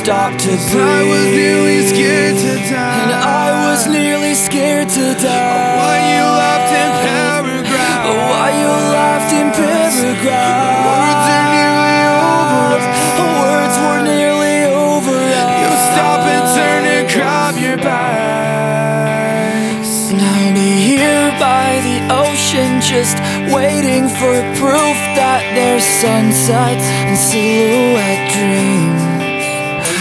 stop to breathe. I was nearly scared to die, and I was nearly scared to die. why you laughed in paragraphs, Why you laughed in paragraphs. words are nearly over us. Words were nearly over us. You stop and turn and grab your bags. Now be here by the ocean, just waiting for proof that there's sunsets and silhouette dreams.